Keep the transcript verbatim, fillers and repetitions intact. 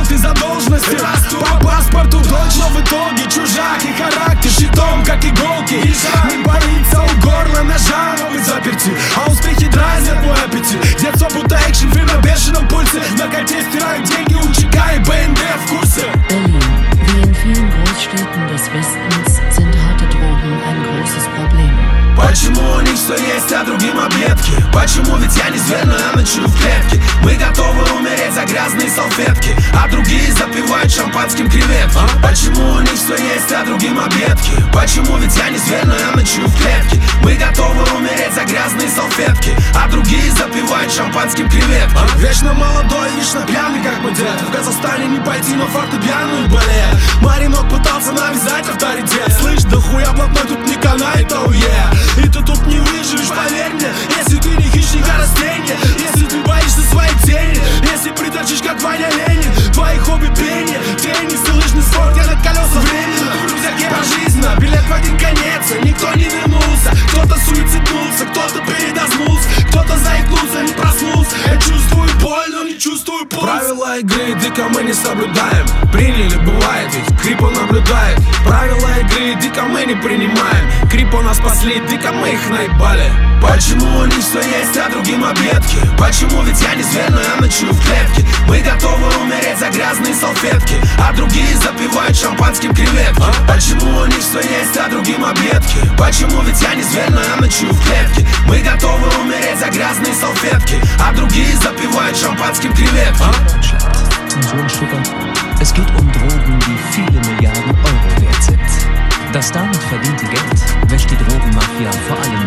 и задолженности растут. По паспорту дочь, но в итоге чужак. И характер щитом, как иголки. Не боится у горла ножа, но вы заперти. А успехи дразнят мой аппетит. Детство будто экшн-фильм на бешеном пульсе. На коте стирают деньги у ЧК и БНД в курсе. Berlin, wie in vielen Großstädten des Westens, sind harte Drogen ein großes Problem. Почему у них все есть, а другим объедки? Почему? Ведь я не зверь, но я ночую в клетке. Мы готовы умереть за грязные салфетки, а другие запивают шампанским креветки. а? Почему у них все есть, а другим объедки? Почему? Ведь я не зверь, но я ночую в клетке. Мы готовы умереть за грязные салфетки, а другие запивают шампанским креветки. а? Вечно молодой, вечно пьяный, как мой дед. В Казахстане не пойти на фортепиано и балет. Маринок пытался навязать авторитет. Слышь, да хуя блатной тут не канает, оу yeah. И ты тут не выживешь, поверь мне. Если ты не хищник, а растение. Если ты боишься своей тени. Если приторчишь, как Ваня Ленин. Твои хобби пение, теннис и лыжный спорт. Я на колеса времени, в рюкзаке пожизненно. Билет в один конец, никто не вернулся. Кто-то суициднулся, кто-то передознулся, кто-то заикнулся, не проснулся. Я чувствую боль, но не чувствую пульс. Правила игры дико мы не соблюдаем. Приняли, бывает, ведь Крипо наблюдает. Правила игры дико мы не принимаем. Крипо нас спасли, дико мы их наебали. Почему у них все есть, а другим объедки? Почему? Ведь я не зверь, но я ночую в клетке. Мы готовы умереть за грязные салфетки, а другие запивают шампанским креветки. а? Почему у них все есть, а другим объедки? Почему? Ведь я не зверь, но я ночую в клетке. Мы готовы умереть за грязные салфетки, а другие запивают шампанским креветки. а? Zensurstücke. Es geht um Drogen, die viele Milliarden Euro wert sind. Das damit verdiente Geld wäscht die Drogenmafia vor allem